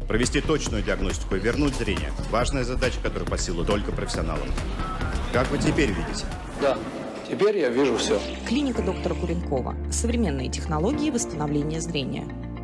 Провести точную диагностику и вернуть зрение – важная задача, которая по силу только профессионалам. Как вы теперь видите? Да, теперь я вижу все. Клиника доктора Куренкова. Современные технологии восстановления зрения.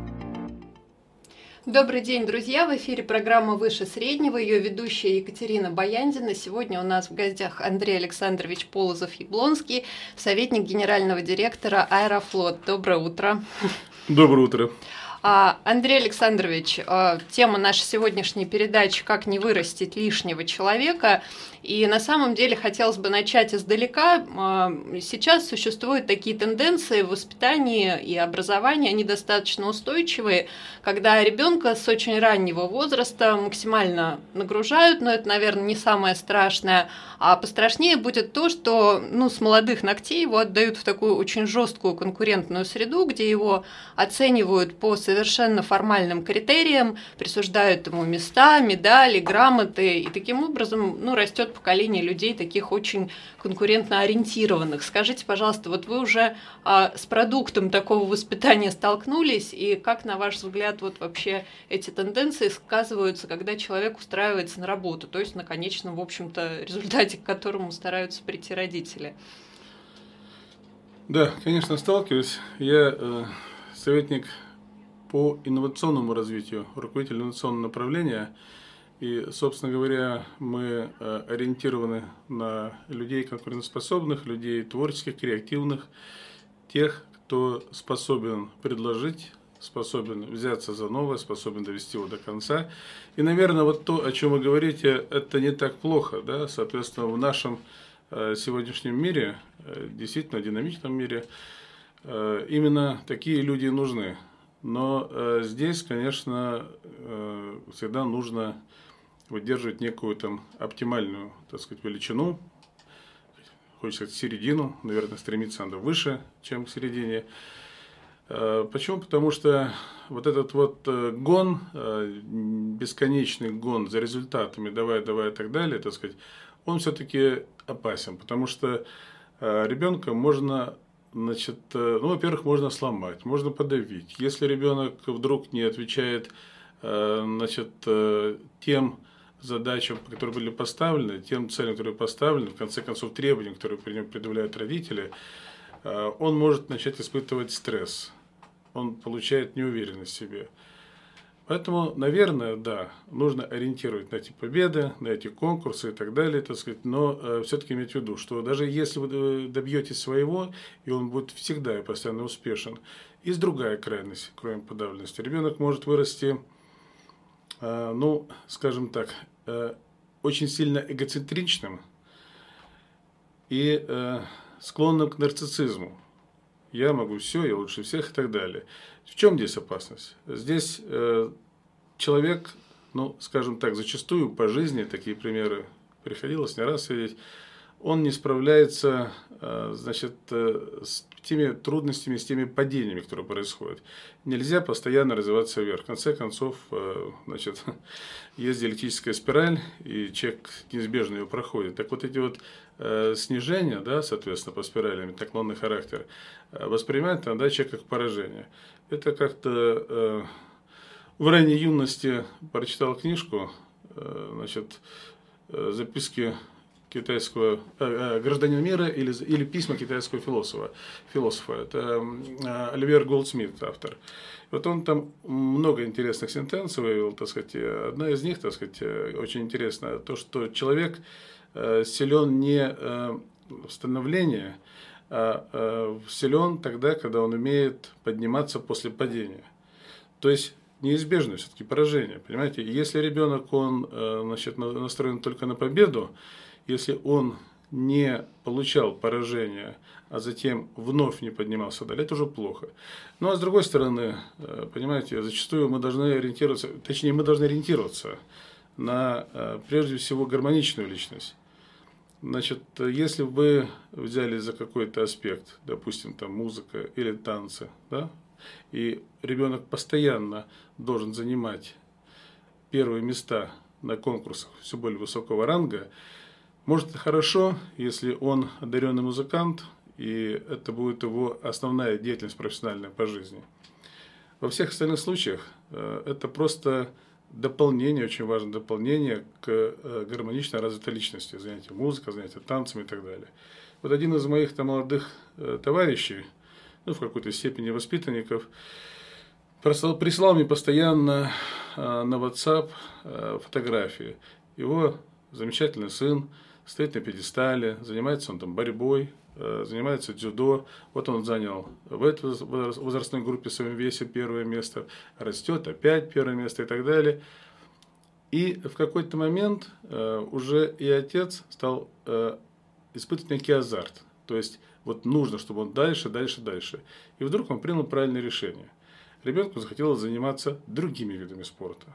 Добрый день, друзья! В эфире программа «Выше среднего», ее ведущая Екатерина Баяндина. Сегодня у нас в гостях Андрей Александрович Полозов-Яблонский, советник генерального директора «Аэрофлот». Доброе утро! Доброе утро! Андрей Александрович, тема нашей сегодняшней передачи «Как не вырастить лишнего человека». И на самом деле хотелось бы начать издалека. Сейчас существуют такие тенденции в воспитании и образовании, они достаточно устойчивые, когда ребенка с очень раннего возраста максимально нагружают, но это, наверное, не самое страшное. А пострашнее будет то, что с молодых ногтей его отдают в такую очень жесткую конкурентную среду, где его оценивают по совершенно формальным критериям, присуждают ему места, медали, грамоты, и таким образом растет поколение людей таких очень конкурентно ориентированных. Скажите, пожалуйста, вот вы уже с продуктом такого воспитания столкнулись, и как, на ваш взгляд, вот вообще эти тенденции сказываются, когда человек устраивается на работу, то есть на конечном, в общем-то, результате, к которому стараются прийти родители? Да, конечно, сталкиваюсь. Я советник по инновационному развитию, руководитель инновационного направления. И, собственно говоря, мы ориентированы на людей конкурентоспособных, людей творческих, креативных, тех, кто способен предложить, способен взяться за новое, способен довести его до конца. И, наверное, вот то, о чем вы говорите, это не так плохо. Да? Соответственно, в нашем сегодняшнем мире, действительно динамичном мире, именно такие люди нужны. Но здесь, конечно, всегда нужно выдерживать некую там оптимальную, так сказать, величину, хочется сказать, середину, наверное, стремиться надо выше, чем к середине. Почему? Потому что вот этот вот гон, бесконечный гон за результатами, давай и так далее, так сказать, он все-таки опасен, потому что ребенка можно, во-первых, можно сломать, можно подавить. Если ребенок вдруг не отвечает, тем задачам, которые были поставлены, тем целям, которые поставлены, в конце концов, требованиям, которые предъявляют родители, он может начать испытывать стресс, он получает неуверенность в себе. Поэтому, наверное, да, нужно ориентировать на эти победы, на эти конкурсы и так далее, так сказать, но все-таки иметь в виду, что даже если вы добьетесь своего, и он будет всегда и постоянно успешен, есть другая крайность, кроме подавленности. Ребенок может вырасти, скажем так, очень сильно эгоцентричным и склонным к нарциссизму. Я могу все, я лучше всех и так далее. В чем здесь опасность? Здесь человек, скажем так, зачастую по жизни, такие примеры приходилось не раз видеть, он не справляется, с теми трудностями, с теми падениями, которые происходят. Нельзя постоянно развиваться вверх. В конце концов, есть диалектическая спираль, и человек неизбежно ее проходит. Так вот эти вот снижения, да, соответственно, по спиралям, наклонный характер, воспринимает иногда человек как поражение. Это как-то в ранней юности прочитал книжку, записки китайского гражданина мира или письма китайского философа. Это Оливер Голдсмит, автор. Вот он там много интересных сентенций вывел, так сказать. Одна из них, так сказать, очень интересная, то, что человек силен не в становлении, а силен тогда, когда он умеет подниматься после падения. То есть неизбежно все-таки поражение, понимаете? Если ребенок, он настроен только на победу, если он не получал поражения, а затем вновь не поднимался далее, это уже плохо. Ну, а с другой стороны, понимаете, зачастую мы должны ориентироваться на, прежде всего, гармоничную личность. Если вы взяли за какой-то аспект, допустим, там музыка или танцы, да, и ребенок постоянно должен занимать первые места на конкурсах все более высокого ранга, может, это хорошо, если он одаренный музыкант, и это будет его основная деятельность профессиональная по жизни. Во всех остальных случаях это просто дополнение, очень важное дополнение к гармонично развитой личности, занятия музыкой, занятия танцами и так далее. Вот один из моих там молодых товарищей, ну, в какой-то степени воспитанников, прислал мне постоянно на WhatsApp фотографии. Его замечательный сын стоит на пьедестале, занимается он там борьбой, занимается дзюдо. Вот он занял в этой возрастной группе в своем весе первое место, растет опять первое место и так далее. И в какой-то момент уже и отец стал испытывать некий азарт. То есть вот нужно, чтобы он дальше. И вдруг он принял правильное решение. Ребенку захотелось заниматься другими видами спорта.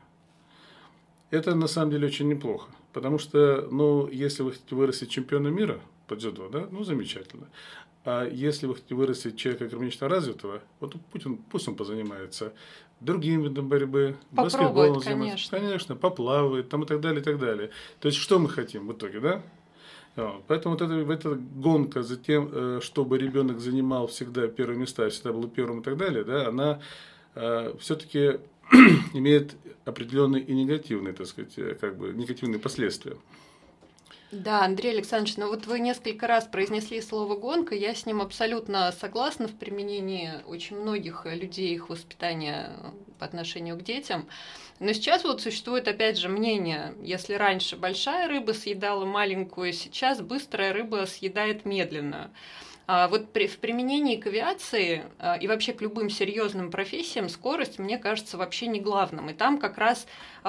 Это на самом деле очень неплохо. Потому что, ну, если вы хотите вырастить чемпиона мира по дзюдо, да, ну, замечательно. А если вы хотите вырастить человека гармонично развитого, вот пусть он позанимается другим видом борьбы, баскетболом занимается, конечно, поплавает там, и так далее, и так далее. То есть, что мы хотим в итоге, да? Поэтому вот эта гонка за тем, чтобы ребенок занимал всегда первые места, всегда был первым и так далее, да, она все-таки имеет определенные и негативные, так сказать, как бы негативные последствия. Да, Андрей Александрович, ну вот вы несколько раз произнесли слово «гонка», я с ним абсолютно согласна в применении очень многих людей, их воспитания по отношению к детям. Но сейчас вот существует, опять же, мнение, если раньше большая рыба съедала маленькую, сейчас быстрая рыба съедает медленную. Вот в применении к авиации и вообще к любым серьезным профессиям скорость, мне кажется, вообще не главным. И там как раз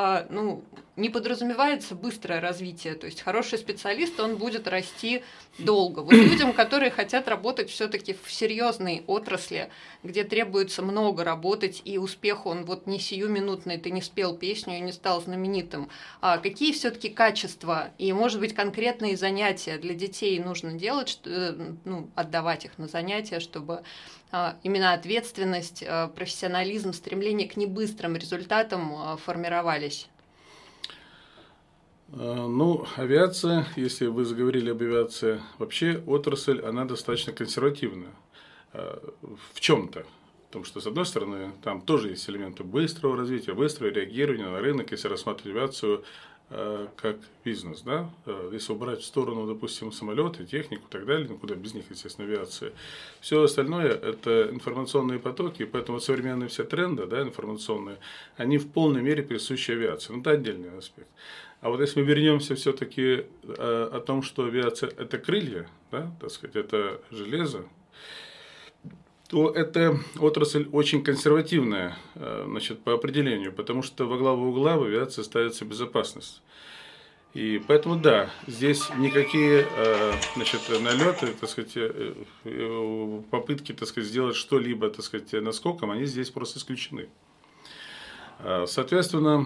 не подразумевается быстрое развитие. То есть хороший специалист, он будет расти долго. Вот людям, которые хотят работать все-таки в серьезной отрасли, где требуется много работать, и успех он вот не сиюминутный, ты не спел песню и не стал знаменитым. Какие все-таки качества и, может быть, конкретные занятия для детей нужно делать, отдавать их на занятия, чтобы именно ответственность, профессионализм, стремление к небыстрым результатам формировались? Ну, авиация, если вы заговорили об авиации, вообще отрасль, она достаточно консервативная в чем-то. Потому что, с одной стороны, там тоже есть элементы быстрого развития, быстрого реагирования на рынок, если рассматривать авиацию как бизнес, да, если убрать в сторону, допустим, самолеты, технику и так далее, ну куда без них, естественно, авиация. Все остальное это информационные потоки, поэтому современные все тренды, да, информационные, они в полной мере присущи авиации. Ну, это отдельный аспект. А вот если мы вернемся все-таки о том, что авиация это крылья, да, так сказать, это железо, то эта отрасль очень консервативная, значит, по определению, потому что во главу угла в авиации ставится безопасность. И поэтому, да, здесь никакие, значит, налеты, так сказать, попытки, так сказать, сделать что-либо, так сказать, наскоком, они здесь просто исключены. Соответственно,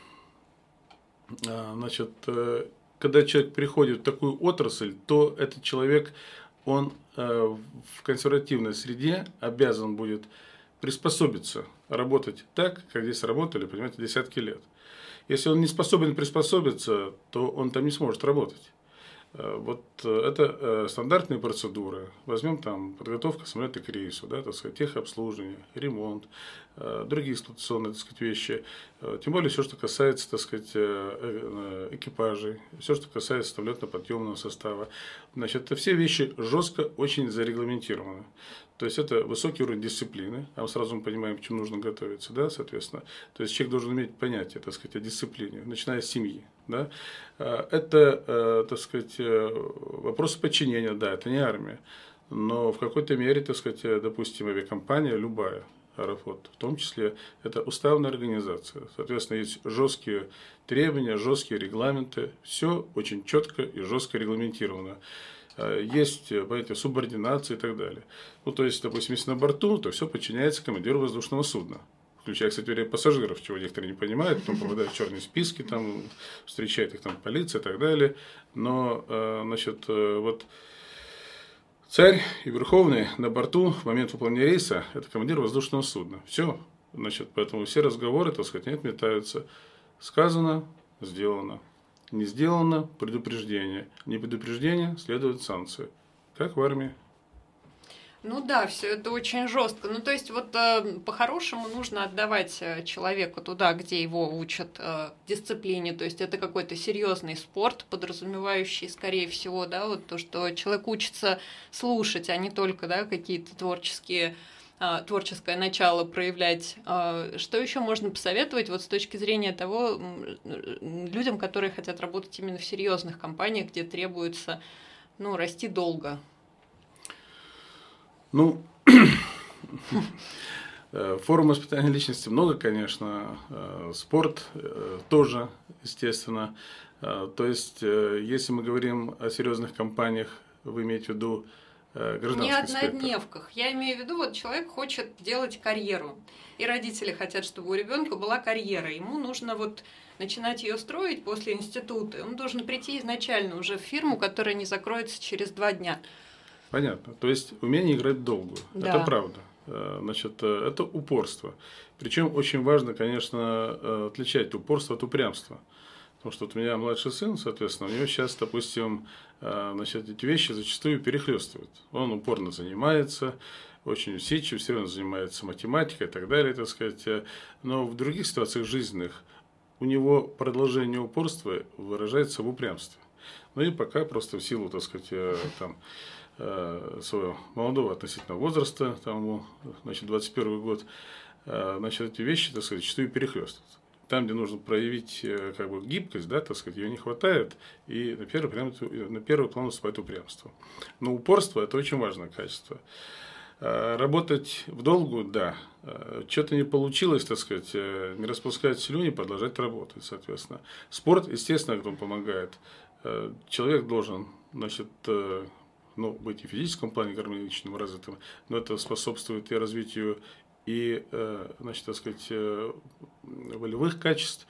значит, когда человек приходит в такую отрасль, то этот человек, он в консервативной среде обязан будет приспособиться, работать так, как здесь работали, понимаете, десятки лет. Если он не способен приспособиться, то он там не сможет работать. Вот это стандартные процедуры. Возьмем там подготовка самолета к рейсу, да, так сказать, техобслуживание, ремонт, другие эксплуатационные, так сказать, вещи. Тем более все, что касается, так сказать, экипажей, все, что касается самолетно-подъемного состава. Значит, это все вещи жестко очень зарегламентированы. То есть это высокий уровень дисциплины, а мы сразу понимаем, к чему нужно готовиться, да, соответственно. То есть человек должен иметь понятие, так сказать, о дисциплине, начиная с семьи. Да? Это, так сказать, вопросы подчинения, да, это не армия. Но в какой-то мере, так сказать, допустим, авиакомпания, любая, Аэрофлот, в том числе, это уставная организация. Соответственно, есть жесткие требования, жесткие регламенты, все очень четко и жестко регламентировано. Есть понятие субординации и так далее. Ну, то есть, допустим, если на борту, то все подчиняется командиру воздушного судна. Включая, кстати, пассажиров, чего некоторые не понимают, потом попадают в черные списки, там, встречает их там полиция и так далее. Но, значит, вот царь и верховный на борту в момент выполнения рейса – это командир воздушного судна. Все. Значит, поэтому все разговоры, так сказать, не отметаются. Сказано, сделано. Не сделано – предупреждение. Не предупреждение – следует санкции. Как в армии. Ну да, все это очень жестко. Ну то есть вот по-хорошему нужно отдавать человеку туда, где его учат дисциплине. То есть это какой-то серьезный спорт, подразумевающий, скорее всего, да, вот то, что человек учится слушать, а не только, да, какие-то творческое начало проявлять. Что еще можно посоветовать вот с точки зрения того людям, которые хотят работать именно в серьезных компаниях, где требуется, ну, расти долго? Ну, форм воспитания личности много, конечно. Спорт тоже, естественно. То есть, если мы говорим о серьезных компаниях, вы имеете в виду гражданский не спектр? однодневках. Я имею в виду, вот человек хочет делать карьеру, и родители хотят, чтобы у ребенка была карьера. Ему нужно вот начинать ее строить после института. Он должен прийти изначально уже в фирму, которая не закроется через 2 дня. Понятно. То есть умение играть долго. Да. Это правда. Значит, это упорство. Причем очень важно, конечно, отличать упорство от упрямства. Потому что вот у меня младший сын, соответственно, у него сейчас, допустим, значит, эти вещи зачастую перехлестывают. Он упорно занимается, очень усидчив, все равно занимается математикой и так далее, так сказать. Но в других ситуациях жизненных у него продолжение упорства выражается в упрямстве. Ну и пока просто в силу, так сказать, там, своего молодого относительно возраста, там ему, значит, 21 год, значит, эти вещи, так сказать, зачастую перехлестывают. Там, где нужно проявить как бы гибкость, да, так сказать, ее не хватает, и на первый план выступает упрямство. Но упорство – это очень важное качество. Работать в долгу, да. Что-то не получилось, так сказать, не распускать слюни, продолжать работать, соответственно. Спорт, естественно, этому помогает. Человек должен, значит, ну, быть и в физическом плане гармоничным, развитым, но это способствует и развитию и, значит, так сказать, волевых качеств.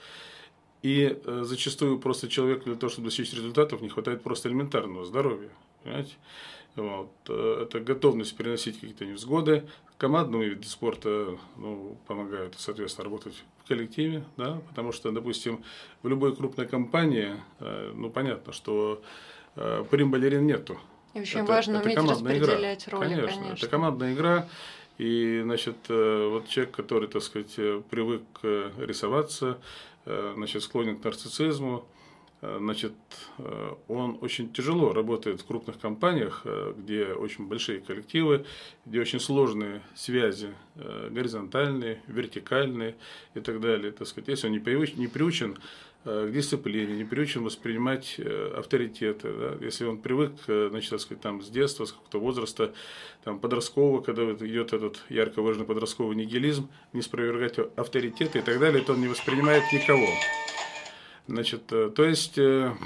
И зачастую просто человеку для того, чтобы достичь результатов, не хватает просто элементарного здоровья. Понимаете? Вот. Это готовность переносить какие-то невзгоды. Командные виды спорта, ну, помогают, соответственно, работать в коллективе, да, потому что, допустим, в любой крупной компании, ну, понятно, что прим-балерин нету. И очень важно уметь распределять роли, конечно. Это командная игра. И, значит, вот человек, который, так сказать, привык рисоваться, значит, склонен к нарциссизму, значит, он очень тяжело работает в крупных компаниях, где очень большие коллективы, где очень сложные связи, горизонтальные, вертикальные и так далее. Так сказать, если он не приучен к дисциплине, не приучен воспринимать авторитеты, да? Если он привык, значит, так сказать, там, с детства, с какого-то возраста, там, подросткового, когда идет этот ярко выраженный подростковый нигилизм, не спровергать авторитеты и так далее, то он не воспринимает никого. Значит, то есть,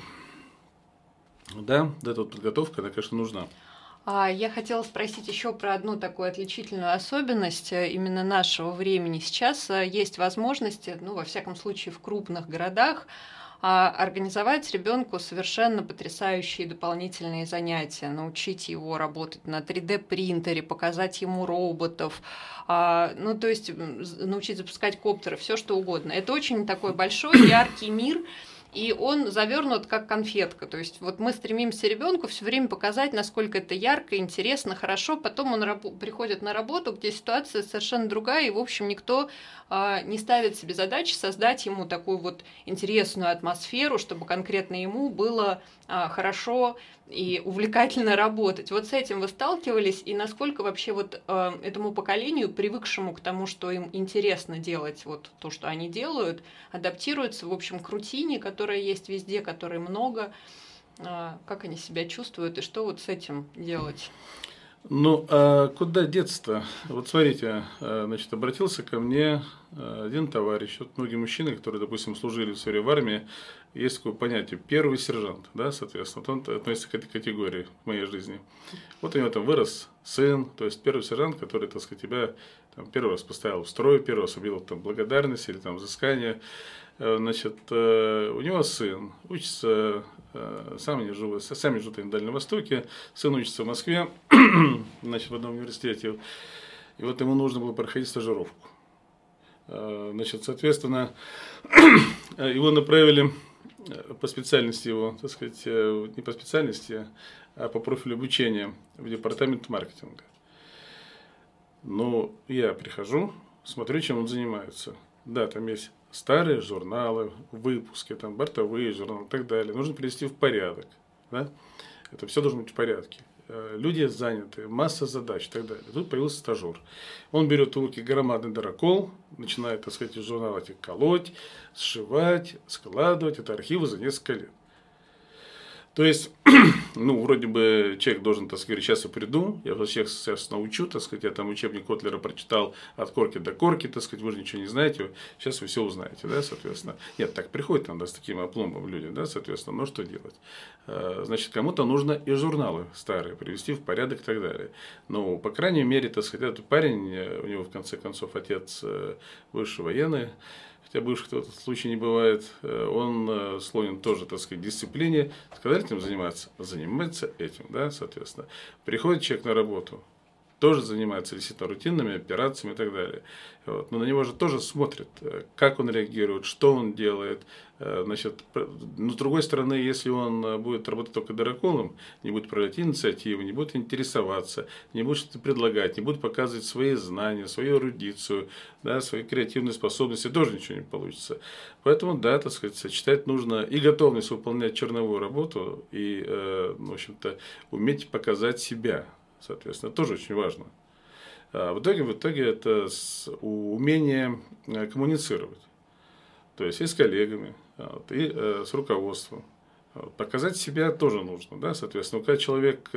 да, эта вот подготовка, она, конечно, нужна. Я хотела спросить еще про одну такую отличительную особенность именно нашего времени. Сейчас есть возможности, ну, во всяком случае, в крупных городах, организовать ребенку совершенно потрясающие дополнительные занятия, научить его работать на 3D-принтере, показать ему роботов, ну, то есть научить запускать коптеры, все что угодно. Это очень такой большой, яркий мир, и он завернут как конфетка. То есть вот мы стремимся ребенку все время показать, насколько это ярко, интересно, хорошо. Потом он приходит на работу, где ситуация совершенно другая, и, в общем, никто не ставит себе задачи создать ему такую вот интересную атмосферу, чтобы конкретно ему было хорошо и увлекательно работать. Вот с этим вы сталкивались, и насколько вообще вот этому поколению, привыкшему к тому, что им интересно делать вот то, что они делают, адаптируется, в общем, к рутине, которая есть везде, которой много, как они себя чувствуют и что вот с этим делать? Ну, а куда деться-то? Вот смотрите, значит, обратился ко мне один товарищ, вот многие мужчины, которые, допустим, служили в армии, есть такое понятие первый сержант, да, соответственно, вот он относится к этой категории в моей жизни. Вот у него там вырос сын, то есть первый сержант, который, так сказать, тебя там, первый раз поставил в строй, первый раз убил там благодарность или там взыскание. Значит, у него сын учится, сами живут на Дальнем Востоке, сын учится в Москве, значит, в одном университете, и вот ему нужно было проходить стажировку. Значит, соответственно, его направили по специальности его, так сказать, не по специальности, а по профилю обучения в департамент маркетинга. Но я прихожу, смотрю, чем он занимается. Да, там есть старые журналы, выпуски, там бортовые журналы и так далее. Нужно привести в порядок. Да? Это все должно быть в порядке. Люди заняты, масса задач и так далее. Тут появился стажер. Он берет в руки громадный дырокол, начинает, так сказать, из журнала эти колоть, сшивать, складывать. Это архивы за несколько лет. То есть, ну, вроде бы человек должен, так сказать, сейчас я приду, я вас сейчас научу, так сказать, я там учебник Котлера прочитал от корки до корки, так сказать, вы же ничего не знаете, сейчас вы все узнаете, да, соответственно. Нет, так приходит там, да, с таким опломбом люди, да, соответственно, но что делать? Значит, кому-то нужно и журналы старые привести в порядок и так далее. Но, по крайней мере, так сказать, этот парень, у него, в конце концов, отец бывший военный, хотя бывших в этом случае не бывает, он склонен тоже, так сказать, к дисциплине. Сказали этим заниматься? Занимается этим, да, соответственно. Приходит человек на работу, тоже занимается действительно рутинными операциями и так далее. Вот. Но на него же тоже смотрят, как он реагирует, что он делает. Значит, но с другой стороны, если он будет работать только дыроколом, не будет проявлять инициативу, не будет интересоваться, не будет что-то предлагать, не будет показывать свои знания, свою эрудицию, да, свои креативные способности, тоже ничего не получится. Поэтому, да, так сказать, сочетать нужно и готовность выполнять черновую работу, и, в общем-то, уметь показать себя. Соответственно, тоже очень важно. А в итоге это умение коммуницировать. То есть и с коллегами, и с руководством. Показать себя тоже нужно. Да? Соответственно, когда человек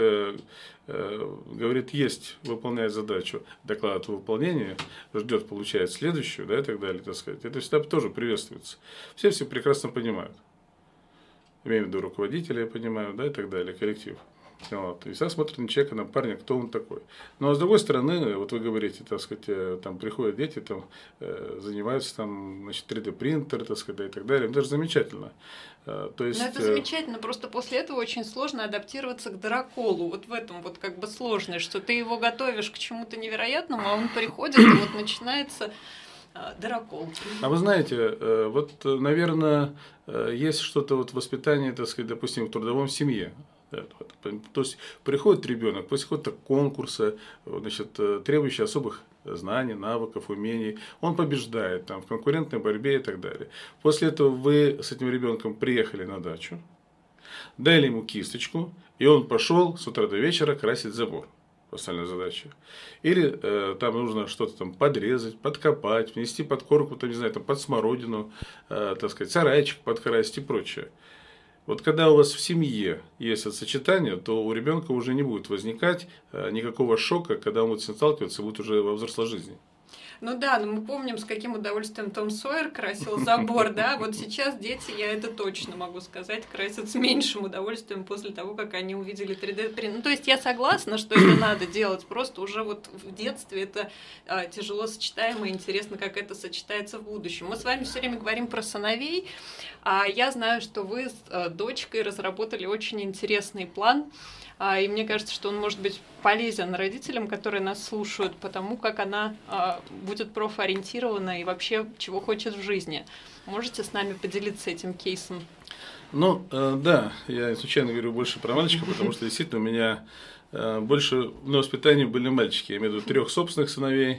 говорит есть, выполняет задачу, докладывает о выполнении, ждет, получает следующую, да, и так далее, так сказать, это всегда тоже приветствуется. Все прекрасно понимают. Имею в виду руководителя, я понимаю, да, и так далее, коллектив. Вот. И всегда смотрят на человека, на парня, кто он такой. Ну, а с другой стороны, вот вы говорите, так сказать, там приходят дети, там, занимаются там, значит, 3D-принтер, так сказать, и так далее. Это же замечательно. То есть, но это замечательно, просто после этого очень сложно адаптироваться к дыроколу. Вот в этом вот как бы сложность, что ты его готовишь к чему-то невероятному, а он приходит, и вот начинается дырокол. А вы знаете, вот, наверное, есть что-то вот в воспитании, так сказать, допустим, в трудовом семье. То есть приходит ребенок после какого-то конкурса, значит, требующий особых знаний, навыков, умений, он побеждает там, в конкурентной борьбе и так далее. После этого вы с этим ребенком приехали на дачу, дали ему кисточку, и он пошел с утра до вечера красить забор. Остальная задача. Или там нужно что-то там подрезать, подкопать, внести подкормку, там, не знаю, там, под смородину, так сказать, сарайчик подкрасить и прочее. Вот когда у вас в семье есть это сочетание, то у ребенка уже не будет возникать никакого шока, когда он будет с ним сталкиваться, будет уже во взрослой жизни. Ну да, но мы помним, с каким удовольствием Том Сойер красил забор, да, вот сейчас дети, я это точно могу сказать, красят с меньшим удовольствием после того, как они увидели 3D-принт. Ну, то есть я согласна, что это надо делать, просто уже вот в детстве это тяжело сочетаемо, и интересно, как это сочетается в будущем. Мы с вами все время говорим про сыновей, а я знаю, что вы с дочкой разработали очень интересный план, и мне кажется, что он может быть полезен родителям, которые нас слушают, потому как она будет профориентирована и вообще чего хочет в жизни. Можете с нами поделиться этим кейсом? Ну, да, я случайно говорю больше про мальчика, потому что действительно у меня больше на воспитании были мальчики. Я имею в виду 3 собственных сыновей,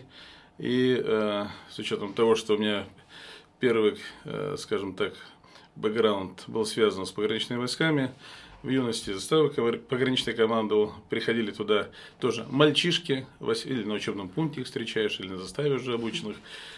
и с учетом того, что у меня первый, скажем так, бэкграунд был связан с пограничными войсками, в юности заставы пограничной командовал, приходили туда тоже мальчишки, или на учебном пункте их встречаешь, или на заставе уже обученных,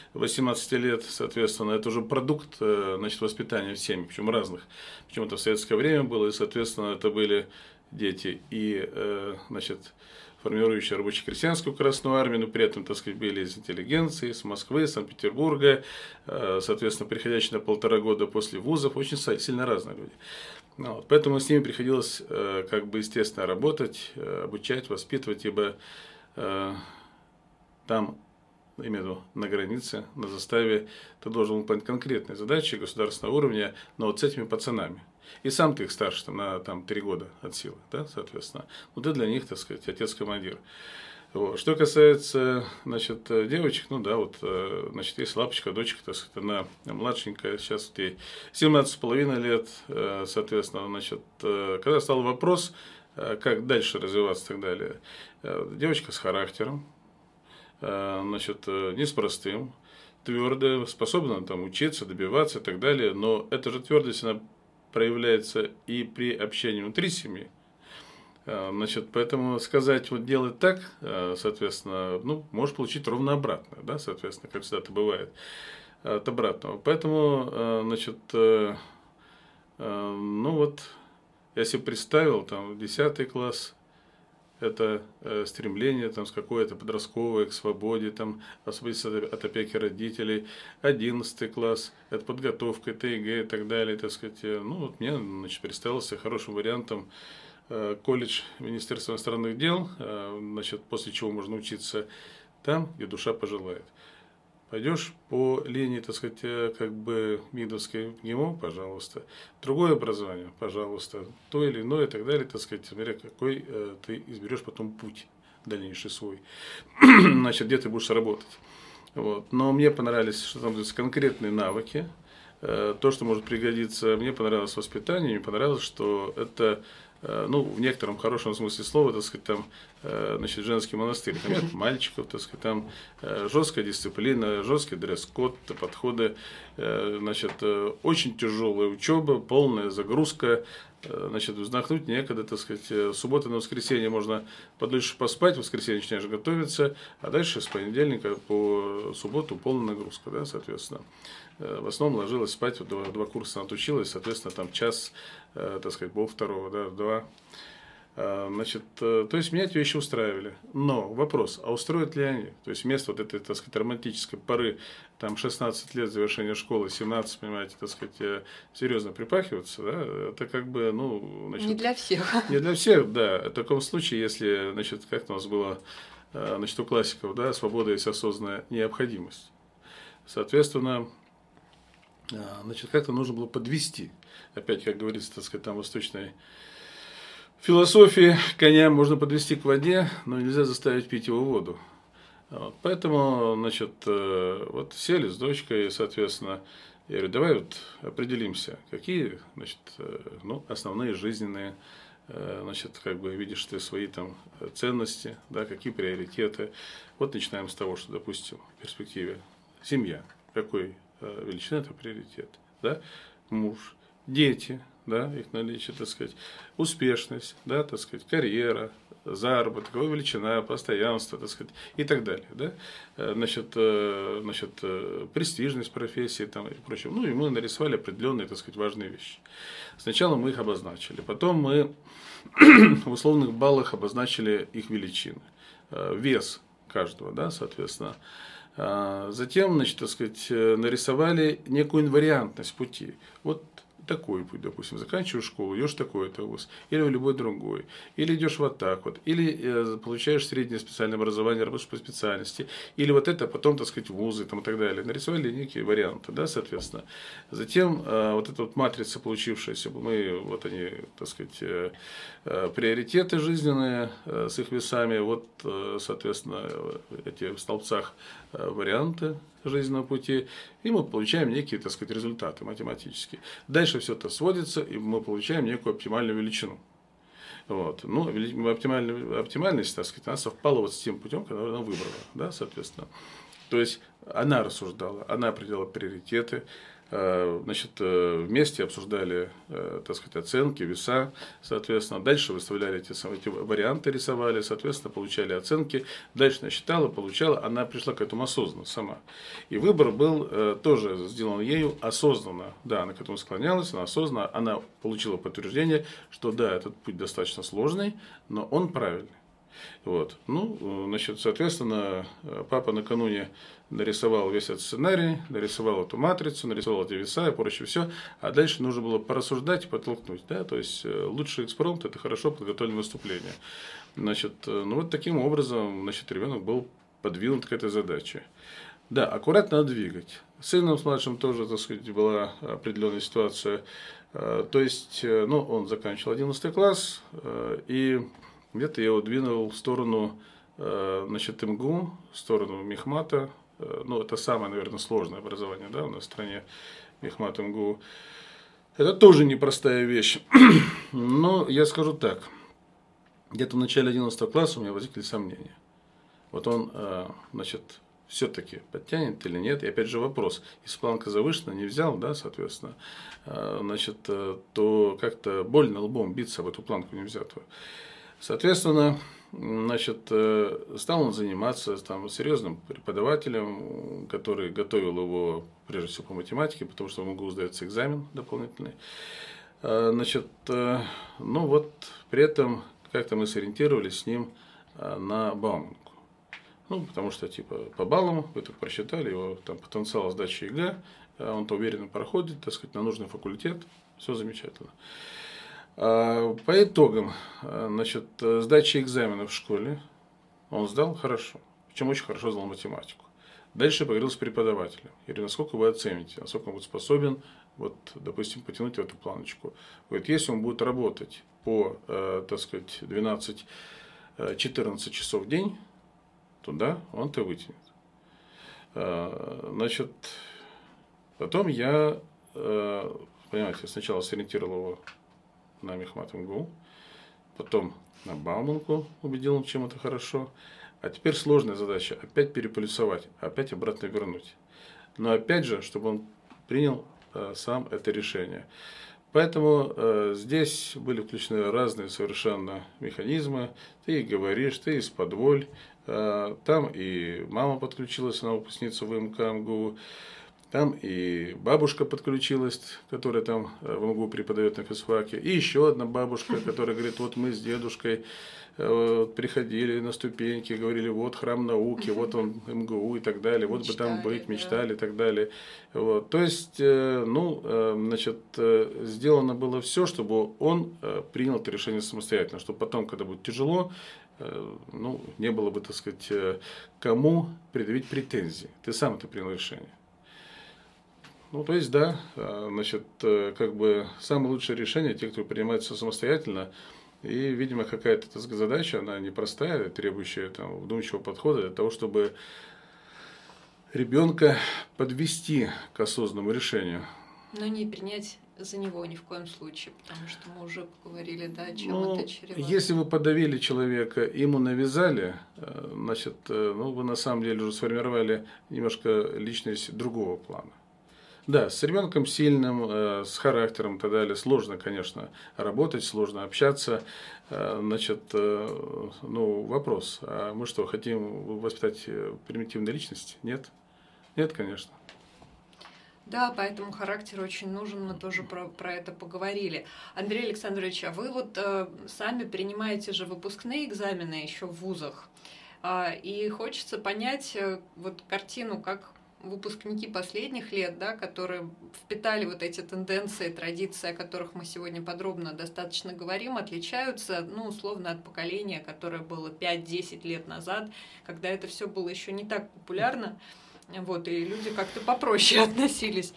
18 лет, соответственно, это уже продукт, значит, воспитания в семье, причем разных. Причем это в советское время было, и, соответственно, это были дети и, значит, формирующие рабоче-крестьянскую Красную Армию, но при этом, так сказать, были из интеллигенции, с Москвы, Санкт-Петербурга, соответственно, приходящие на 1,5 года после вузов, очень сильно разные люди. Вот, поэтому с ними приходилось, как бы, естественно, работать, обучать, воспитывать, ибо там, имею в виду, на границе, на заставе, ты должен выполнять конкретные задачи государственного уровня, но вот с этими пацанами. И сам ты их старше там, на 3 года от силы, да, соответственно. Ну, ты для них, так сказать, отец-командир. Вот. Что касается, значит, девочек, ну да, вот, значит, есть Лапочка, дочка, так сказать, она младшенькая, сейчас вот ей 17,5 лет, соответственно, значит, когда стал вопрос, как дальше развиваться и так далее, девочка с характером, значит, не с простым, твердая, способна там учиться, добиваться и так далее, но эта же твердость, она проявляется и при общении внутри семьи. Значит, поэтому сказать, вот делать так, соответственно, ну, можешь получить ровно обратное, да, соответственно, как всегда это бывает, от обратного. Поэтому, значит, ну вот, я себе представил, там, 10 класс, это стремление там, с какой-то подростковой к свободе, там, освободиться от опеки родителей. 11 класс, это подготовка, это ЕГЭ и так далее, так сказать. Ну, вот мне, значит, представился хорошим вариантом колледж Министерства иностранных дел, значит, после чего можно учиться там, где душа пожелает. Пойдешь по линии, так сказать, как бы МИДовской в ГИМО, пожалуйста. Другое образование, пожалуйста. То или иное и так далее, так сказать, смотря какой ты изберешь потом путь дальнейший свой. Значит, где ты будешь работать. Вот. Но мне понравились, что там конкретные навыки. То, что может пригодиться. Мне понравилось воспитание, мне понравилось, что это, ну, в некотором хорошем смысле слова, так сказать, там, значит, женский монастырь. Там нет мальчиков, так сказать, там жесткая дисциплина, жесткий дресс-код, подходы, значит, очень тяжелая учеба, полная загрузка, значит, вздохнуть некогда, так сказать, суббота на воскресенье можно подольше поспать, в воскресенье начинаешь готовиться, а дальше с понедельника по субботу полная нагрузка, да, соответственно. В основном ложилась спать, вот 2 курса отучилась, соответственно, там час, так сказать, пол-второго, да, 2. Значит, то есть меня эти вещи устраивали. Но вопрос, а устроят ли они? То есть вместо вот этой, так сказать, романтической поры, там 16 лет завершения школы, 17, понимаете, так сказать, серьезно припахиваться, да, это как бы, ну, значит, Не для всех. Не для всех, да. В таком случае, если, значит, как у нас было, значит, у классиков, да, свобода есть осознанная необходимость. Соответственно, значит, как-то нужно было подвести. Опять, как говорится, так сказать, там восточной философии, коня можно подвести к воде, но нельзя заставить пить его воду. Вот. Поэтому, значит, вот сели с дочкой, соответственно, я говорю, давай вот определимся, какие, значит, ну, основные жизненные, значит, как бы видишь ты свои там ценности, да, какие приоритеты. Вот начинаем с того, что, допустим, в перспективе семья, какой величины это приоритет, да, муж, дети, да, их наличие, так сказать, успешность, да, так сказать, карьера, заработок, величина, постоянство, так сказать, и так далее, да, значит, престижность профессии там, и прочее. Ну, и мы нарисовали определенные, так сказать, важные вещи. Сначала мы их обозначили, потом мы в условных баллах обозначили их величины, вес каждого, да, соответственно. Затем, значит, так сказать, нарисовали некую инвариантность пути. Вот такой путь, допустим, заканчиваешь школу, идешь в такой-то вуз, или в любой другой, или идешь вот так вот, или получаешь среднее специальное образование, работаешь по специальности, или вот это, потом, так сказать, вузы там, и так далее. Нарисовали некие варианты, да, соответственно. Затем вот эта вот матрица, получившаяся, мы, вот они, так сказать, приоритеты жизненные с их весами, вот, соответственно, эти в столбцах варианты жизненного пути, и мы получаем некие, так сказать, результаты математические. Дальше все это сводится, и мы получаем некую оптимальную величину. Вот. Ну, оптимальность, так сказать, она совпала вот с тем путем, который она выбрала, да, соответственно. То есть она рассуждала, она определяла приоритеты, значит, вместе обсуждали, так сказать, оценки, веса, соответственно, дальше выставляли эти варианты, рисовали, соответственно, получали оценки, дальше она считала, получала, она пришла к этому осознанно сама. И выбор был тоже сделан ею осознанно, да, она к этому склонялась, она осознанно, она получила подтверждение, что да, этот путь достаточно сложный, но он правильный. Вот. Ну, значит, соответственно, папа накануне нарисовал весь этот сценарий, нарисовал эту матрицу, нарисовал эти веса и прочее все, а дальше нужно было порассуждать и подтолкнуть, да, то есть лучший экспромт – это хорошо подготовленное выступление. Значит, ну вот таким образом, значит, ребенок был подвинут к этой задаче. Да, аккуратно надо двигать. С сыном, с младшим тоже, так сказать, была определенная ситуация. То есть, ну, он заканчивал 11 класс, и где-то я его двинул в сторону, значит, МГУ, в сторону мехмата. Ну, это самое, наверное, сложное образование, да, у нас в стране, мехмат МГУ. Это тоже непростая вещь. Но я скажу так. Где-то в начале 11 класса у меня возникли сомнения. вот он, значит, все-таки подтянет или нет. И опять же вопрос, если планка завышена, не взял, да, соответственно, значит, то как-то больно лбом биться об эту планку не взятую. Соответственно, значит, стал он заниматься там серьезным преподавателем, который готовил его прежде всего по математике, потому что в МГУ сдается экзамен дополнительный. Значит, ну вот при этом как-то мы сориентировались с ним на Бауманку. Ну, потому что, типа, по баллам, вы так просчитали, его там потенциал сдачи ЕГЭ, он-то уверенно проходит, так сказать, на нужный факультет, все замечательно. По итогам, значит, сдачи экзаменов в школе он сдал хорошо, причем очень хорошо знал математику. Дальше поговорил с преподавателем. Я говорю, насколько вы оцените, насколько он будет способен, вот, допустим, потянуть эту планочку. Говорит, если он будет работать по, так сказать, 12-14 часов в день, то да, он-то вытянет. Значит, потом я, понимаете, сначала сориентировал его на Мехмат МГУ, потом на Бауманку, убедил, чем это хорошо. А теперь сложная задача, опять переполюсовать, опять обратно вернуть. Но опять же, чтобы он принял сам это решение. Поэтому здесь были включены разные совершенно механизмы. Ты и говоришь, ты из-под воль. Там и мама подключилась, она выпускница ВМК МГУ. Там и бабушка подключилась, которая там в МГУ преподает на физфаке. И еще одна бабушка, которая говорит, вот мы с дедушкой приходили на ступеньки, говорили, вот храм науки, вот он МГУ и так далее, вот мечтали, бы там быть, мечтали, да, и так далее. Вот. То есть, ну, значит, сделано было все, чтобы он принял это решение самостоятельно, чтобы потом, когда будет тяжело, ну, не было бы, так сказать, кому предъявить претензии. Ты сам это принял решение. Ну, то есть, да, значит, как бы самое лучшее решение, те, кто принимает все самостоятельно, и, видимо, какая-то, так сказать, задача, она непростая, требующая там вдумчивого подхода для того, чтобы ребенка подвести к осознанному решению. Но не принять за него ни в коем случае, потому что мы уже поговорили, да, чем это чревато. Если вы подавили человека, ему навязали, значит, ну, вы на самом деле уже сформировали немножко личность другого плана. Да, с ребенком сильным, с характером и так далее сложно, конечно, работать, сложно общаться. Значит, ну, вопрос, а мы что, хотим воспитать примитивные личности? Нет? Нет, конечно. Да, поэтому характер очень нужен, мы тоже про это поговорили. Андрей Александрович, а вы вот сами принимаете же выпускные экзамены еще в вузах, и хочется понять вот картину, как выпускники последних лет, да, которые впитали вот эти тенденции, традиции, о которых мы сегодня подробно достаточно говорим, отличаются, ну, условно, от поколения, которое было 5-10 лет назад, когда это все было еще не так популярно, вот, и люди как-то попроще относились.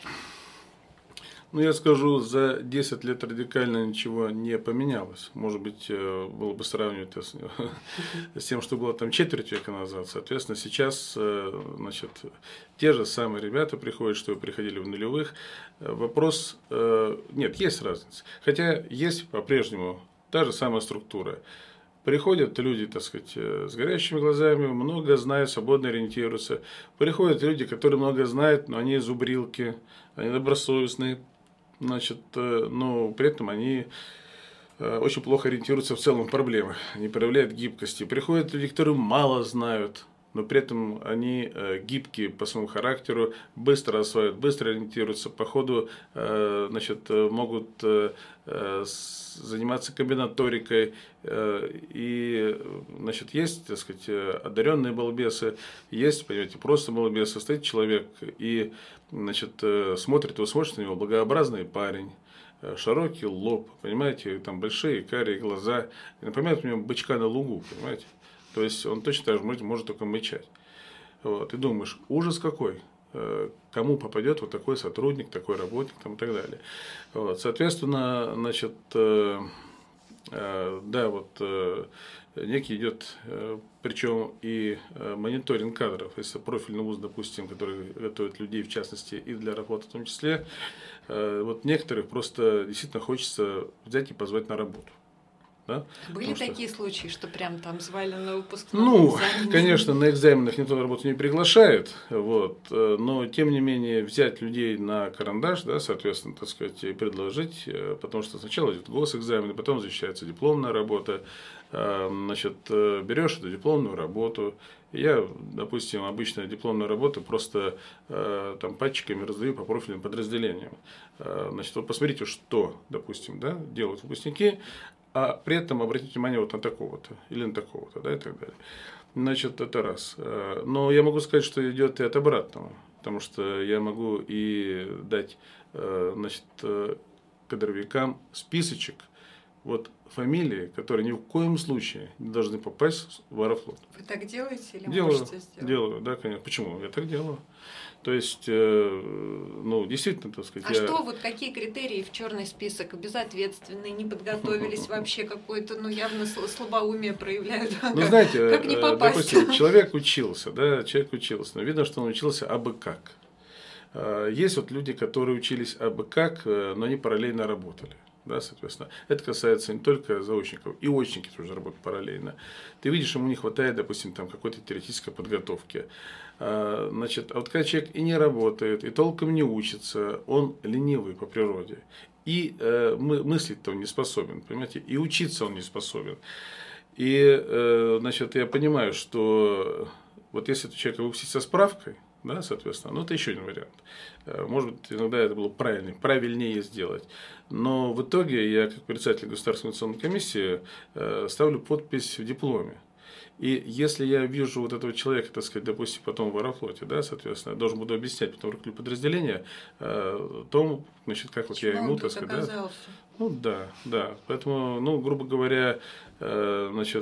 Ну, я скажу, за 10 лет радикально ничего не поменялось. Может быть, было бы сравнивать с тем, что было там четверть века назад. Соответственно, сейчас, значит, те же самые ребята приходят, что и приходили в нулевых. Вопрос, нет, есть разница. Хотя есть по-прежнему та же самая структура. Приходят люди, так сказать, с горящими глазами, много знают, свободно ориентируются. Приходят люди, которые много знают, но они зубрилки, они добросовестные. Значит, но при этом они очень плохо ориентируются в целом в проблемах, не проявляют гибкости. Приходят люди, которые мало знают, но при этом они гибкие по своему характеру, быстро осваивают, быстро ориентируются, по ходу, значит, могут заниматься комбинаторикой. И, значит, есть, так сказать, одаренные балбесы, есть, понимаете, просто балбесы. Стоит человек и, значит, смотрит, вы смотрите на него, благообразный парень, широкий лоб, понимаете, там большие карие глаза, напоминает мне бычка на лугу, понимаете. То есть он точно так же может только мычать. Вот. И думаешь, ужас какой. Кому попадет вот такой сотрудник, такой работник там, и так далее. Вот. Соответственно, значит, да, вот некий идет, причем и мониторинг кадров. Если профильный вуз, допустим, который готовит людей, в частности, и для работы в том числе, вот некоторых просто действительно хочется взять и позвать на работу. Да? Были такие случаи, что прям там звали на выпускном экзамене? Конечно, на экзаменах никто на работу не приглашает, вот, но тем не менее взять людей на карандаш, да, соответственно, так сказать, и предложить, потому что сначала идет госэкзамен, потом защищается дипломная работа, значит, берешь эту дипломную работу. Я, допустим, обычную дипломную работу просто там патчиками раздаю по профильным подразделениям. Значит, вот посмотрите, что, допустим, да, делают выпускники, а при этом обратите внимание вот на такого-то или на такого-то, да, и так далее. Значит, это раз. Но я могу сказать, что идет и от обратного, потому что я могу и дать, значит, кадровикам списочек, вот фамилии, которые ни в коем случае не должны попасть в Аэрофлот. Вы так делаете или Делаю, можете сделать? делаю, да, конечно. Почему? Я так делаю. То есть, ну, действительно, так сказать. А что, вот какие критерии в черный список? Безответственные, не подготовились вообще, какое-то, ну, явно слабоумие проявляют. Ну, знаете, как не попасть? допустим, человек учился, но видно, что он учился абы как. Есть вот люди, которые учились абы как, но они параллельно работали. Да, соответственно, это касается не только заочников, и очники тоже работают параллельно. Ты видишь, ему не хватает, допустим, там какой-то теоретической подготовки. Значит, а вот когда человек и не работает, и толком не учится, он ленивый по природе. И мыслить-то он не способен, понимаете, и учиться он не способен. И, значит, я понимаю, что вот если человека выпустить со справкой, да, соответственно, ну, это еще один вариант. Может быть, иногда это было правильнее сделать. Но в итоге я, как председатель Государственной инвестиционной комиссии, ставлю подпись в дипломе. И если я вижу вот этого человека, так сказать, допустим, потом в Аэрофлоте, да, соответственно, я должен буду объяснять потом руководителю подразделения, то, значит, как вот я ему, так сказать, да. Ну, да, да. Поэтому, ну, грубо говоря, значит,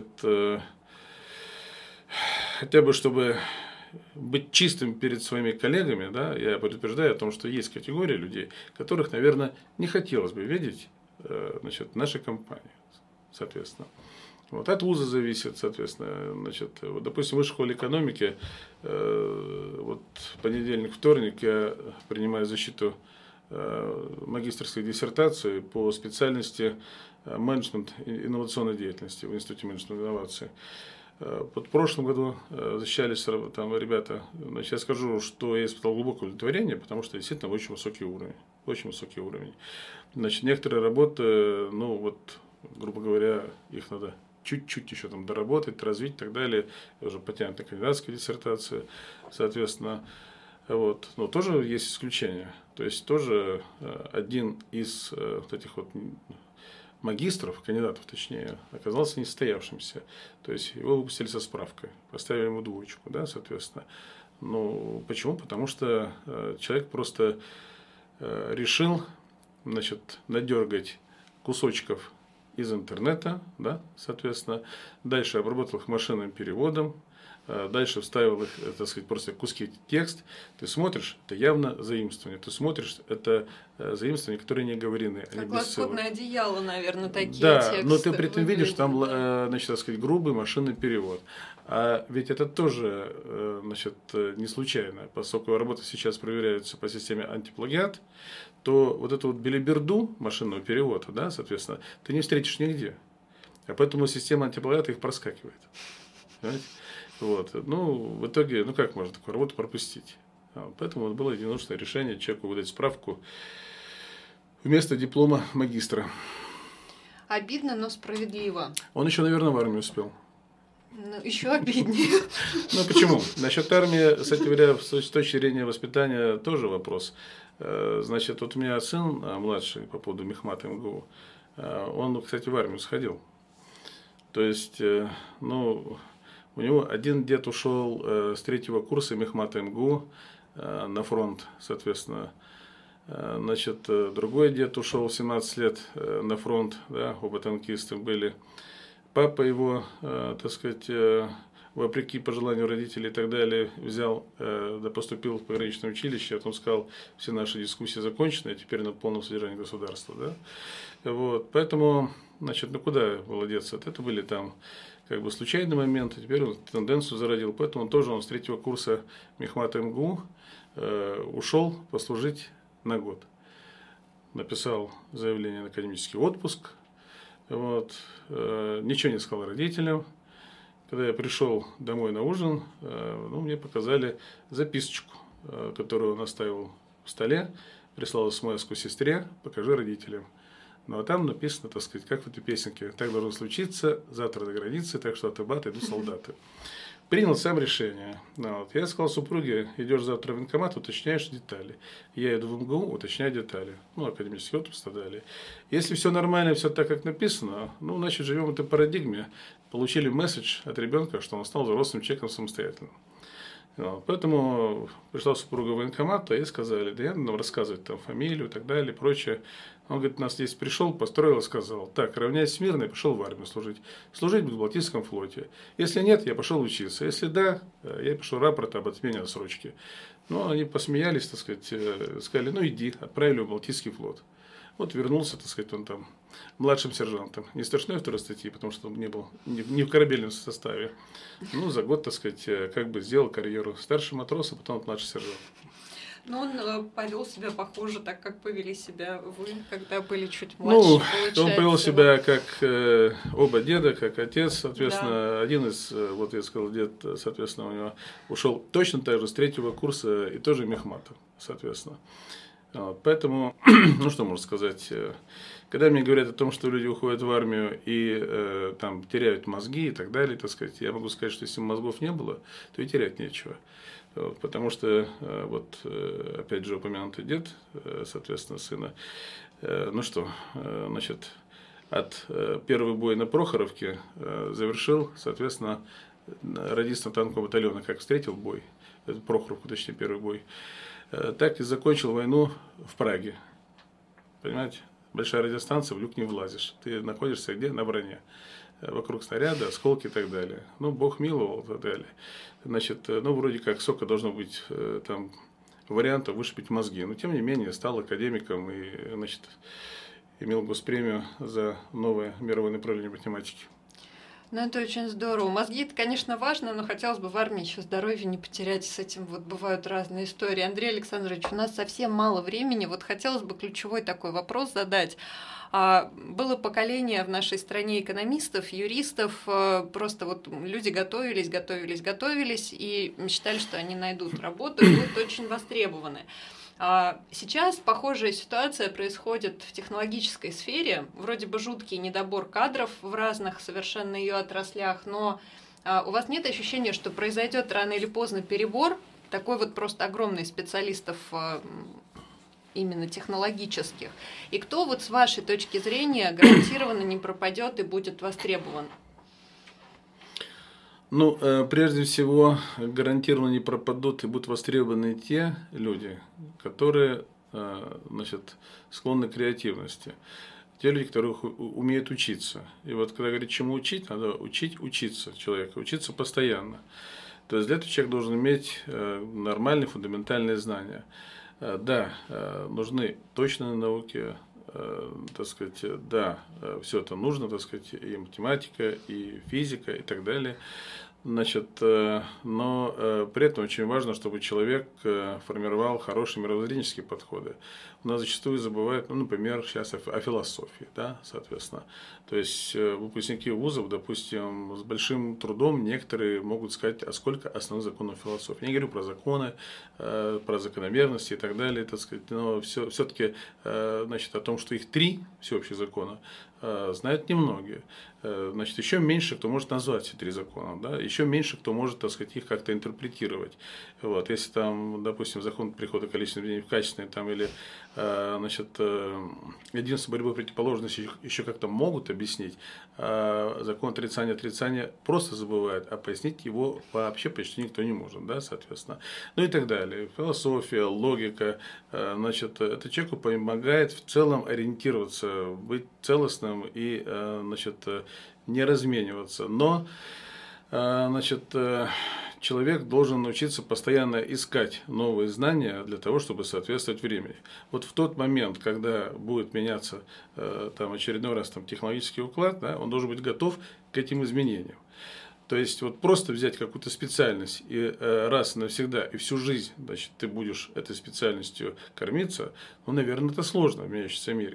хотя бы, чтобы быть чистым перед своими коллегами, да, я предупреждаю о том, что есть категория людей, которых, наверное, не хотелось бы видеть, значит, в нашей компании, соответственно. Вот, от вуза зависит, соответственно, значит, вот, допустим, в высшей школе экономики, вот, понедельник, вторник я принимаю защиту магистерской диссертации по специальности менеджмент инновационной деятельности в Институте менеджмента инноваций. Вот в прошлом году защищались там ребята. Значит, я скажу, что я испытал глубокое удовлетворение, потому что действительно очень высокий уровень. Очень высокий уровень. Значит, некоторые работы, ну вот, грубо говоря, их надо чуть-чуть еще там доработать, развить и так далее. Уже потянута кандидатская диссертация, соответственно. Вот. Но тоже есть исключения. То есть тоже один из вот этих вот магистров, кандидатов точнее, оказался несостоявшимся. То есть его выпустили со справкой, поставили ему двоечку, да, соответственно. Ну, почему? Потому что человек просто решил, значит, надергать кусочков из интернета, да, соответственно, дальше обработал их машинным переводом, дальше вставил их, так сказать, просто куски текст. Ты смотришь, это явно заимствование. Ты смотришь, это заимствования, которые не оговорены. Как лоскутное одеяло, наверное, такие да, тексты. Но ты при этом видишь, там, да. Значит, так сказать, грубый машинный перевод. А ведь это тоже, значит, не случайно. Поскольку работа сейчас проверяется по системе антиплагиат, то вот эту вот белиберду машинного перевода, да, соответственно, ты не встретишь нигде. А поэтому система антиплагиата их проскакивает. Понимаете? Вот. Ну, в итоге, ну как можно такую работу пропустить? Поэтому было единодушное решение человеку выдать справку вместо диплома магистра. Обидно, но справедливо. Он еще, наверное, в армию успел. Ну, еще обиднее. Ну, почему? Насчет армии, кстати говоря, с точки зрения воспитания тоже вопрос. Значит, вот у меня сын младший по поводу мехмата МГУ, он, кстати, в армию сходил. То есть, ну, у него один дед ушел с 3-го курса мехмата МГУ на фронт, соответственно. Значит, другой дед ушел в 17 лет на фронт, да, оба танкисты были. Папа его, так сказать, вопреки пожеланию родителей и так далее, взял, да, поступил в пограничное училище, а потом сказал, все наши дискуссии закончены, а теперь на полном содержании государства. Да? Вот, поэтому, значит, ну куда было деться? Это были там как бы случайный момент, теперь он тенденцию зародил, поэтому он тоже с 3-го курса мехмата МГУ ушел послужить на год. Написал заявление на академический отпуск, Вот. Ничего не сказал родителям. Когда я пришел домой на ужин, мне показали записочку, которую он оставил в столе, прислал смс-ку сестре: покажи родителям. Ну, а там написано, так сказать, как в этой песенке: так должно случиться, завтра до границы, так что от Ибата идут солдаты. Принял сам решение. Вот. Я сказал супруге: идешь завтра в военкомат, уточняешь детали. Я иду в МГУ, уточняю детали. Академический отпуск и так далее. Если все нормально, все так, как написано, значит, живем в этой парадигме. Получили месседж от ребенка, что он стал взрослым человеком самостоятельным. Вот. Поэтому пришла супруга в военкомат, и сказали: да я нам рассказывать там фамилию и так далее, и прочее. Он говорит: нас здесь пришел, построил и сказал: так, равняйся смирно, и пошел в армию служить. Служить в Балтийском флоте. Если нет, я пошел учиться. Если да, я пишу рапорт об отмене отсрочки. Они посмеялись, так сказать, сказали: иди, отправили в Балтийский флот. Вот вернулся, так сказать, он там младшим сержантом. Не старшиной второй статьи, потому что он не был не в корабельном составе. За год, так сказать, как бы сделал карьеру. Старший матрос, а потом младший сержант. Он повел себя похоже, так как повели себя вы, когда были чуть младше, получается. Он повел себя как оба деда, как отец, соответственно, да. Один из, вот я сказал, дед, соответственно, у него ушел точно так же с 3-го курса и тоже мехмата, соответственно. Вот, поэтому, что можно сказать, когда мне говорят о том, что люди уходят в армию и там теряют мозги и так далее, так сказать, я могу сказать, что если мозгов не было, то и терять нечего. Вот, потому что, опять же, упомянутый дед, соответственно, сына, значит, от первый бой на Прохоровке завершил, соответственно, радистом танкового батальона, как встретил бой, Прохоровку, точнее, первый бой, так и закончил войну в Праге. Понимаете? Большая радиостанция, в люк не влазишь. Ты находишься где? На броне. Вокруг снаряда, осколки и так далее. Бог миловал и так далее. Значит, вроде как сколько должно быть там вариантов вышибить мозги. Но, тем не менее, стал академиком и, значит, имел госпремию за новое мировое направление математики. Это очень здорово. Мозги, это, конечно, важно, но хотелось бы в армии еще здоровье не потерять. С этим бывают разные истории. Андрей Александрович, у нас совсем мало времени. Хотелось бы ключевой такой вопрос задать. Было поколение в нашей стране экономистов, юристов, просто люди готовились и считали, что они найдут работу и будут очень востребованы. Сейчас похожая ситуация происходит в технологической сфере. Вроде бы жуткий недобор кадров в разных совершенно ее отраслях, но у вас нет ощущения, что произойдет рано или поздно перебор, такой просто огромный специалистов именно технологических? И кто с вашей точки зрения гарантированно не пропадет и будет востребован? Прежде всего, гарантированно не пропадут и будут востребованы те люди, которые, значит, склонны к креативности. Те люди, которые умеют учиться. И когда говорят, чему учить, надо учиться человека, учиться постоянно. То есть для этого человек должен иметь нормальные фундаментальные знания. Да, нужны точные науки, так сказать, да, все это нужно, так сказать, и математика, и физика, и так далее. Значит, но при этом очень важно, чтобы человек формировал хорошие мировоззренческие подходы. У нас зачастую забывают, например, сейчас о философии, да, соответственно. То есть выпускники вузов, допустим, с большим трудом некоторые могут сказать, а сколько основных законов философии. Я не говорю про законы, про закономерности и так далее, так сказать, но все-таки, значит, о том, что их 3 всеобщих закона, знают немногие. Значит, еще меньше кто может назвать эти 3 закона, да? Еще меньше кто может, так сказать, их как-то интерпретировать. Если там, допустим, закон прихода количественных изменений в качественные, там, или значит, единство борьбы противоположностей еще как-то могут объяснить, закон отрицания просто забывают, а пояснить его вообще почти никто не может, да, соответственно. И так далее. Философия, логика, значит, это человеку помогает в целом ориентироваться, быть целостным и, значит, не размениваться. Но, значит, человек должен научиться постоянно искать новые знания для того, чтобы соответствовать времени. В тот момент, когда будет меняться там, очередной раз технологический уклад, да, он должен быть готов к этим изменениям. То есть просто взять какую-то специальность и раз и навсегда и всю жизнь, значит, ты будешь этой специальностью кормиться, наверное, это сложно в меняющемся мире.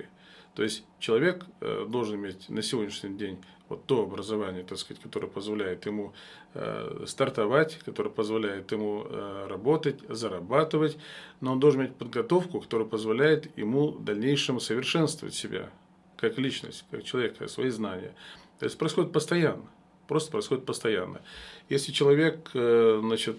То есть человек должен иметь на сегодняшний день вот то образование, так сказать, которое позволяет ему стартовать, которое позволяет ему работать, зарабатывать, но он должен иметь подготовку, которая позволяет ему в дальнейшем совершенствовать себя как личность, как человек, свои знания. То есть происходит постоянно, просто происходит постоянно. Если человек, значит,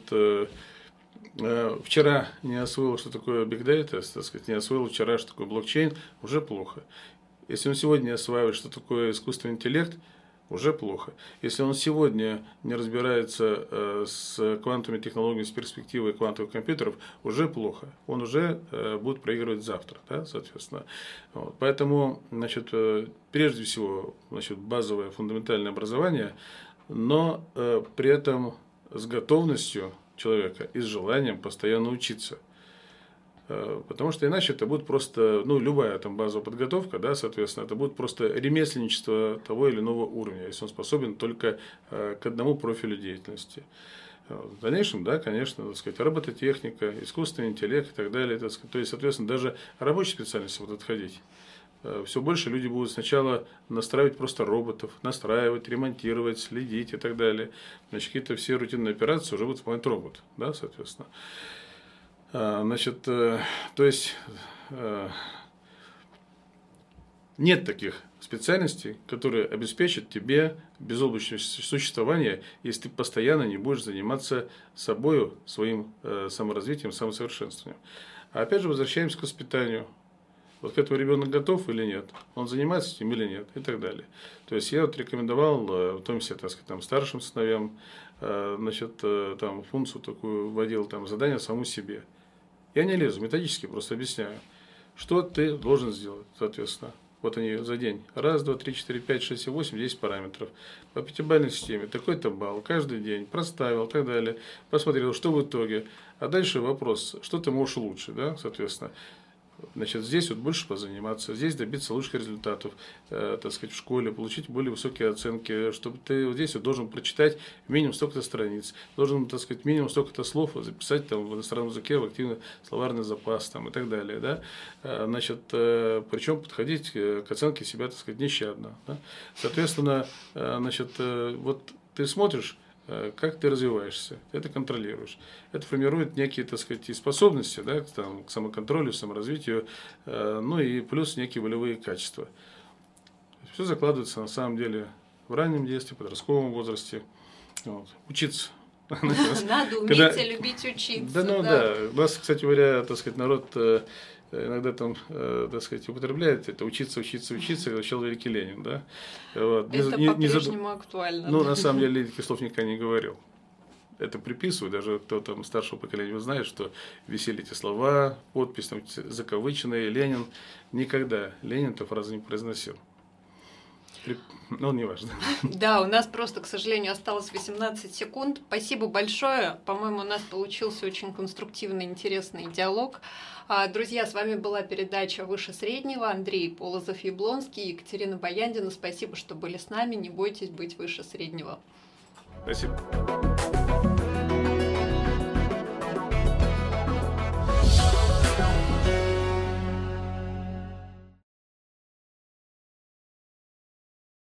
вчера не освоил, что такое big data, так сказать, не освоил вчера, что такое блокчейн, уже плохо. Если он сегодня не осваивает, что такое искусственный интеллект, уже плохо. Если он сегодня не разбирается с квантовыми технологиями, с перспективой квантовых компьютеров, уже плохо. Он уже будет проигрывать завтра, да, соответственно. Вот. Поэтому, значит, прежде всего, значит, базовое фундаментальное образование, но при этом с готовностью человека и с желанием постоянно учиться. Потому что иначе это будет просто, ну, любая там базовая подготовка, да, соответственно, это будет просто ремесленничество того или иного уровня, если он способен только к одному профилю деятельности. В дальнейшем, да, конечно, так сказать, робототехника, искусственный интеллект и так далее, так сказать, то есть, соответственно, даже рабочие специальности будут отходить. Все больше люди будут сначала настраивать просто роботов, настраивать, ремонтировать, следить и так далее. Значит, какие-то все рутинные операции уже будут выполнять робот, да, соответственно. Значит, то есть нет таких специальностей, которые обеспечат тебе безоблачное существование, если ты постоянно не будешь заниматься собой, своим саморазвитием, самосовершенствованием. А опять же возвращаемся к воспитанию. Вот к этому ребенок готов или нет, он занимается этим или нет, и так далее. То есть я вот рекомендовал, в том числе, так сказать, там, старшим сыновьям, значит, там, функцию такую вводил, там, задание самому себе. Я не лезу, методически просто объясняю, что ты должен сделать, соответственно. Вот они за день. 1, 2, 3, 4, 5, 6, 7, 8, 10 параметров. По пятибалльной системе такой-то балл, каждый день, проставил, так далее. Посмотрел, что в итоге. А дальше вопрос, что ты можешь лучше, да, соответственно. Значит, здесь вот больше позаниматься, здесь добиться лучших результатов, так сказать, в школе, получить более высокие оценки, чтобы ты вот здесь вот должен прочитать минимум столько-то страниц, должен, так сказать, минимум столько-то слов записать там в иностранном языке в активный словарный запас там, и так далее, да, значит, причем подходить к оценке себя, так сказать, нещадно, да? Соответственно, значит, вот ты смотришь, как ты развиваешься, ты это контролируешь. Это формирует некие, так сказать, и способности, да, там, к самоконтролю, саморазвитию, ну и плюс некие волевые качества. Все закладывается на самом деле в раннем детстве, в подростковом возрасте. Вот. Учиться. Надо уметь и любить учиться. Да, ну да. У нас, кстати говоря, так сказать, народ иногда там, так сказать, употребляет это учиться, учиться, учиться, как учил великий Ленин, да. Вот. Это по-прежнему актуально. Ну, на самом деле, Ленин таких слов никогда не говорил. Это приписывают, даже кто там старшего поколения знает, что висели эти слова, подпись там закавыченные, Ленин. Никогда Ленин эту фразу не произносил. Ну, неважно. Да, у нас просто, к сожалению, осталось 18 секунд. Спасибо большое. По-моему, у нас получился очень конструктивный, интересный диалог. Друзья, с вами была передача «Выше среднего». Андрей Полозов-Яблонский, Екатерина Баяндина. Спасибо, что были с нами. Не бойтесь быть выше среднего. Спасибо.